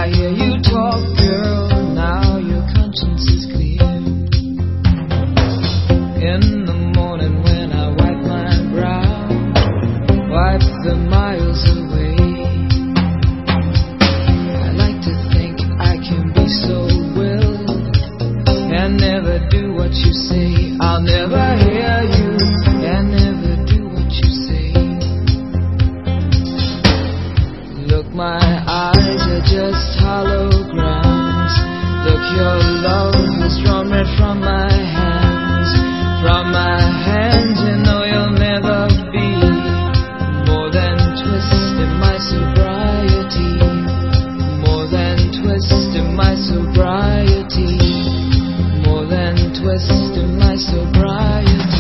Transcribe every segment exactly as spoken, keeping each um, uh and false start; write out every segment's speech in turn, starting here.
I hear you talk, girl, now your conscience is clear. In the morning when I wipe my brow, wipe the miles away, I like to think I can be so willed and never do what you say. I'll never hear you and never do what you say. Look, my eyes are just holograms. Look, your love has drawn red from my hands. From my hands, you know you'll never be more than twist in my sobriety. More than twist in my sobriety. More than twist in my sobriety.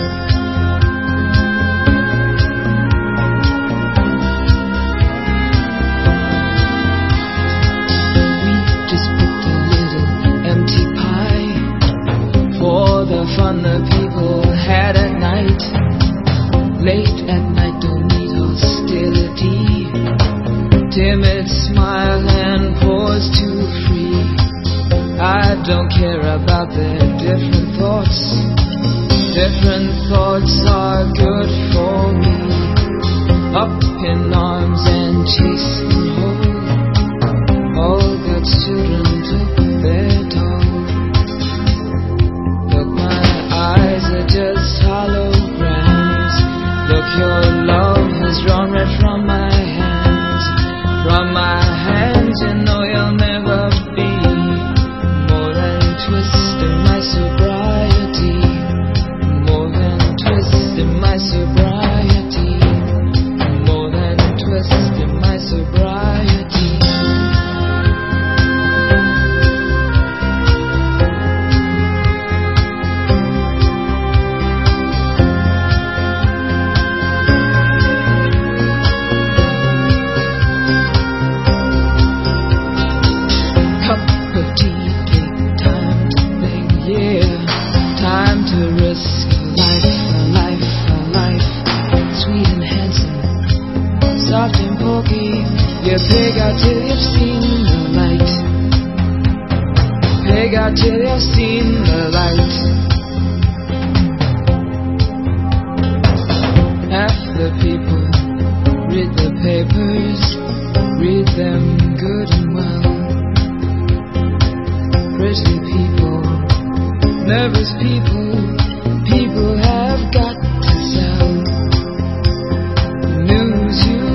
Fun the people had at night. Late at night, don't need hostility. Timid smile and pause too free. I don't care about their different thoughts. Different thoughts are good for me. Up in arms and chasing home. All God's children took their toll. Just holograms. Look, your love has drawn red from my hands. From my hands, you know you'll never be more than twist in my sobriety. More than twist in my sobriety. More than twist in my sobriety. Soft and pokey, you pig out till you've seen the light. Pig out till you've seen the light. Half the people read the papers, read them good and well. Pretty people, nervous people, people have got to sell. News you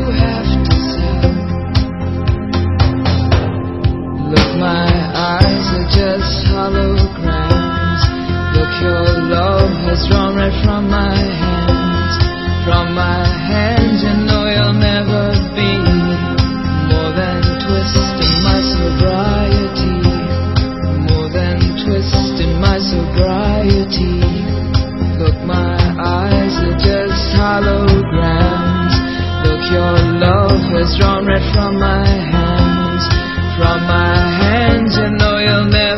my eyes are just holograms. Look, your love has drawn red from my hands. From my hands, you know you'll never be more than twist in my sobriety. More than twist in my sobriety. Look, my eyes are just holograms. Look, your love has drawn red from my hands. From my hands, you know you'll never